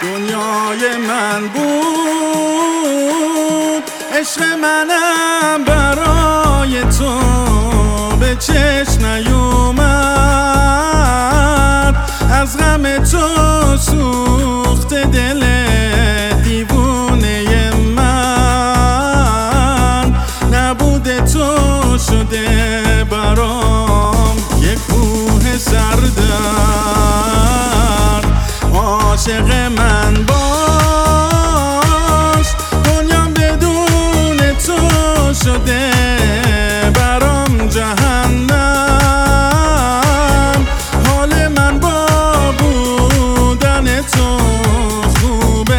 دنیای من بود، عشق منم برای تو به چشم نیومد. از غم تو سوخت دل دیوونه من، نبوده تو شده برام یک کوه سردرد. عاشق من باش، دنیام بدون تو شده برام جهنم. حال من با بودن تو خوبه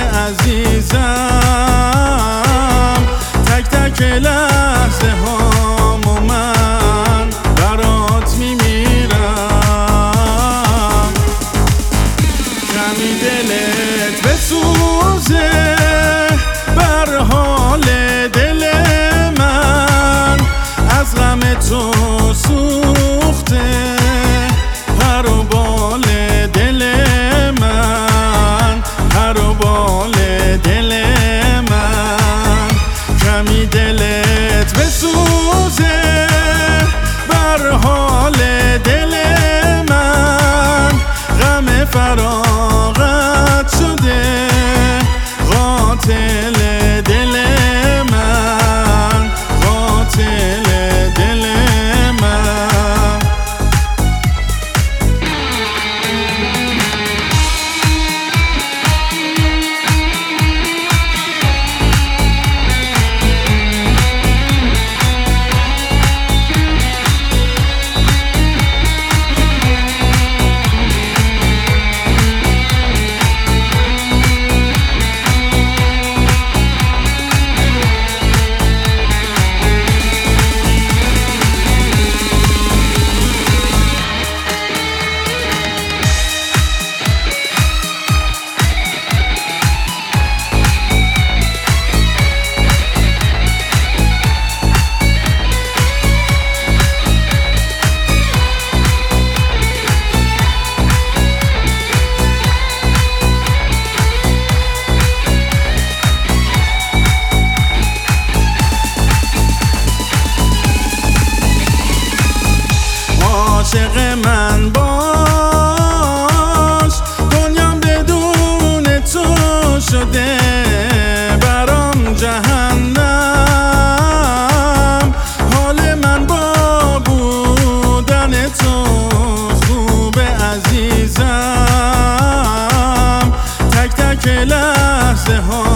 عزیزم. تک تک لحظه هامو من برات میمیرم. کمی دلت بسوزه بر حال دل من، از غم تو سوخته پر و بال دل من، پر و بال دل من. کمی دلت بسوزه بر حال دل من، غم فراغت شده قاتل دل من، قاتل دل من. عاشق من باش، دنیام بدون تو شده برام جهنم. حال من با بودن تو خوبه عزیزم. تک تک لحظه ها